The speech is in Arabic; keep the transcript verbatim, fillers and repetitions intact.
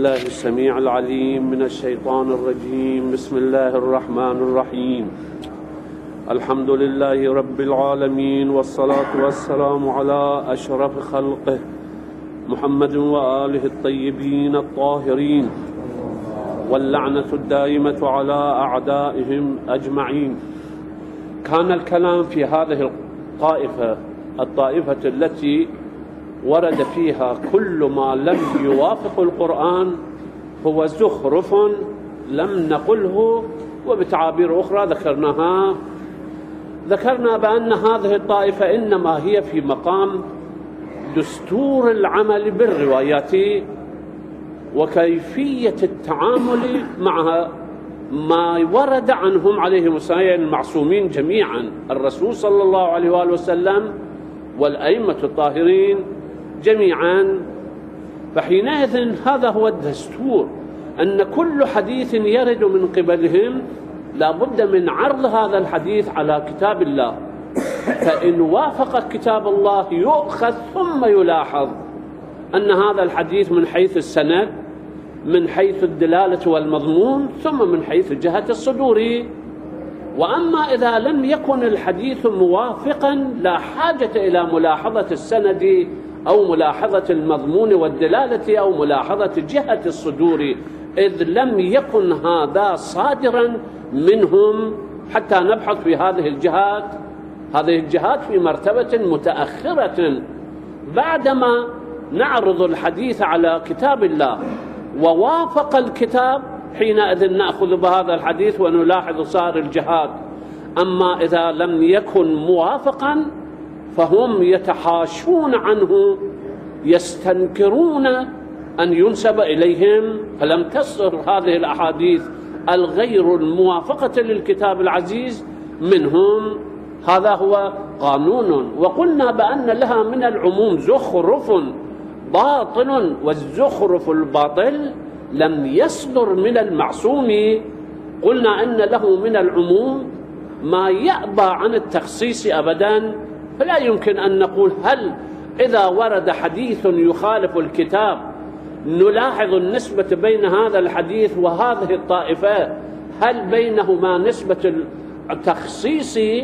بالله السميع العليم من الشيطان الرجيم. بسم الله الرحمن الرحيم. الحمد لله رب العالمين، والصلاة والسلام على أشرف خلقه محمد وآله الطيبين الطاهرين، واللعنة الدائمة على أعدائهم أجمعين. كان الكلام في هذه الطائفة الطائفة التي ورد فيها كل ما لم يوافق القرآن هو زخرف لم نقله، وبتعابير أخرى ذكرناها ذكرنا بأن هذه الطائفة إنما هي في مقام دستور العمل بالروايات وكيفية التعامل مع ما ورد عنهم عليهم السلام المعصومين جميعا، الرسول صلى الله عليه وآله وسلم والأئمة الطاهرين جميعا. فحينئذ هذا هو الدستور، أن كل حديث يرد من قبلهم لا بد من عرض هذا الحديث على كتاب الله، فإن وافق كتاب الله يؤخذ، ثم يلاحظ أن هذا الحديث من حيث السند، من حيث الدلالة والمضمون، ثم من حيث جهة الصدور. وأما إذا لم يكن الحديث موافقا لا حاجة إلى ملاحظة السند أو ملاحظة المضمون والدلالة أو ملاحظة جهة الصدور، إذ لم يكن هذا صادرا منهم حتى نبحث في هذه الجهات. هذه الجهات في مرتبة متأخرة. بعدما نعرض الحديث على كتاب الله ووافق الكتاب، حينئذ نأخذ بهذا الحديث ونلاحظ صار الجهات. أما إذا لم يكن موافقا فهم يتحاشون عنه، يستنكرون أن ينسب إليهم، فلم تصدر هذه الأحاديث الغير الموافقة للكتاب العزيز منهم. هذا هو قانون. وقلنا بأن لها من العموم زخرف باطل، والزخرف الباطل لم يصدر من المعصوم. قلنا أن له من العموم ما يأبى عن التخصيص أبدا، فلا يمكن أن نقول هل إذا ورد حديث يخالف الكتاب نلاحظ النسبة بين هذا الحديث وهذه الطائفة، هل بينهما نسبة التخصيص